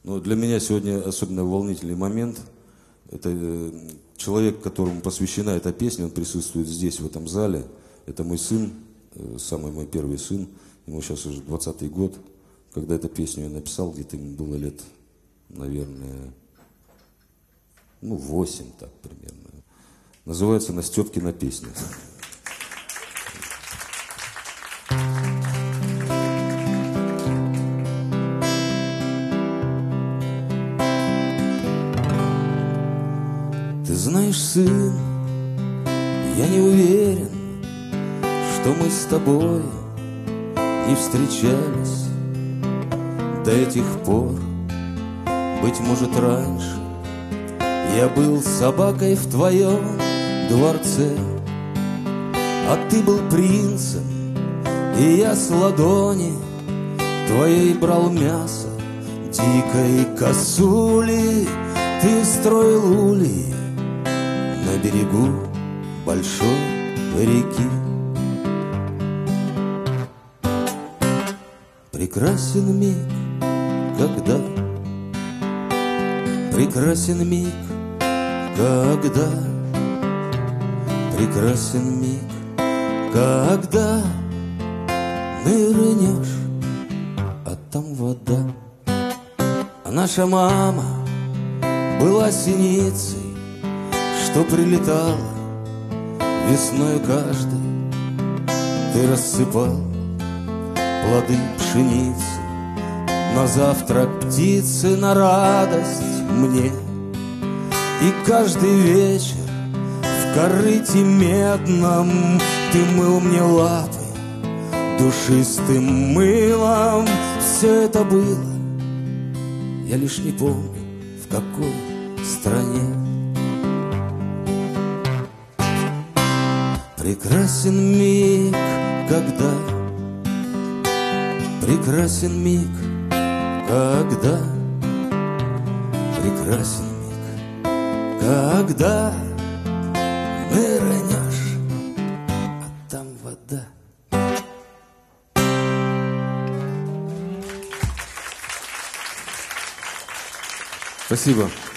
Но для меня сегодня особенно волнительный момент. Это человек, которому посвящена эта песня, он присутствует здесь, в этом зале. Это мой сын, самый мой первый сын. Ему сейчас уже 20-й год. Когда эту песню я написал, где-то ему было лет, наверное, 8 так примерно. Называется «Настеткина песня». Ты знаешь, сын, я не уверен, что мы с тобой не встречались до этих пор. Быть может, раньше я был собакой в твоем дворце, а ты был принцем, и я с ладони твоей брал мясо дикой косули. Ты строил ульи на берегу большой реки. Прекрасен миг, когда, прекрасен миг, когда, прекрасен миг, когда нырнешь, а там вода. А наша мама была синицей, что прилетала весной каждой. Ты рассыпал плоды пшеницы на завтрак птицы, на радость мне. И каждый вечер в корыте медном ты мыл мне лапы душистым мылом. Все это было, я лишь не помню, в какой стране. Прекрасен миг, когда, прекрасен миг, когда, прекрасен миг, когда нырнешь, а там вода. Спасибо.